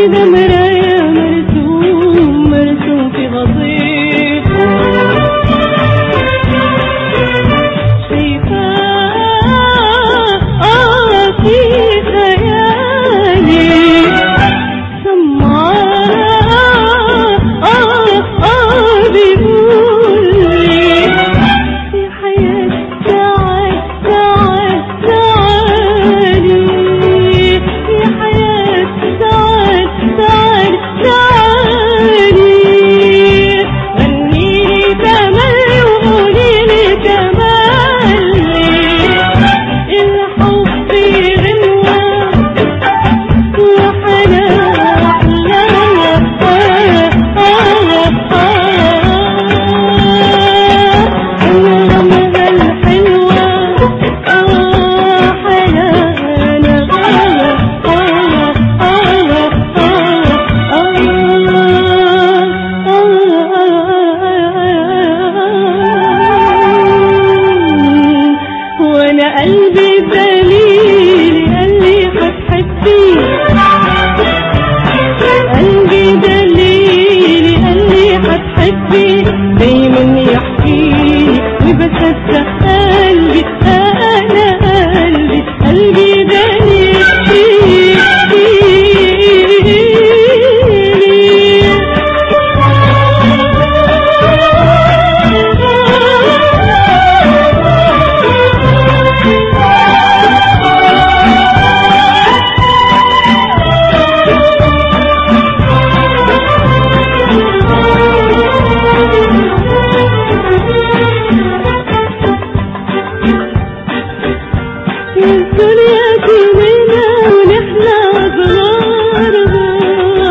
ده مراية مرسوم مرسوم في غطيفه، شايفاه في خيالي سمعاه بيقولي يا حياة تعال تعال تعالي، يا حياة تعال تعال تعالي، غنيلي تملي وقوليلي تملي الحب غنوة قلبي دليل قال لي هتحبي، قلبي دليل قال لي هتحبي، دايما يحكيلي وبصدق قلبي انا قلبي قلبي دليل الدنيا كلنا ونحنا أصغارها،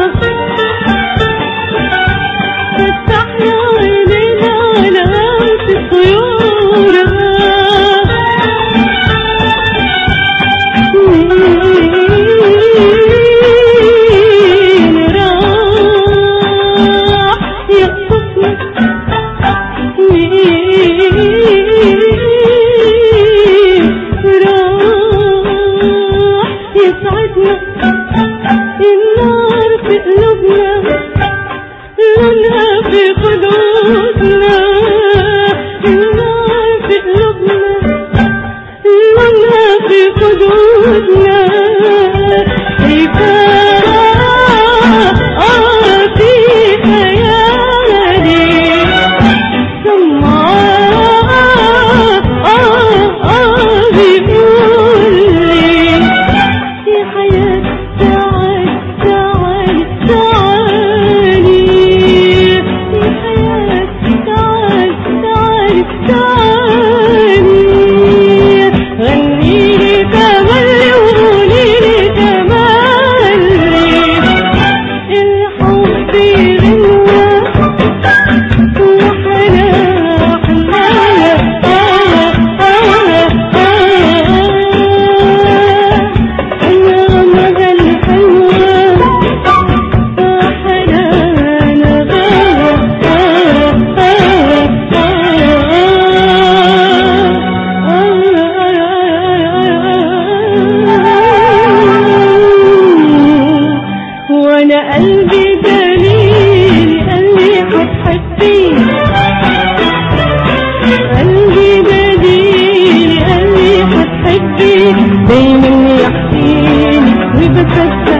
فتحنا عينينا على غمس طيورها، مين راح يخطفنا يسعدنا النار في قلوبنا لونها في خدودنا، النار في قلوبنا لونها في خدودنا، شايفاه في خيالي سمعاه بيقولي يا حياة تعال تعال تعالي، يا حياة تعال تعال تعالي، غنيلي تملي وقوليلي تملي الحب غنوة وانا قلبي دليل قال لي هتحبي، قلبي دليل قال لي هتحبي، دايما يحكيلي وبصدق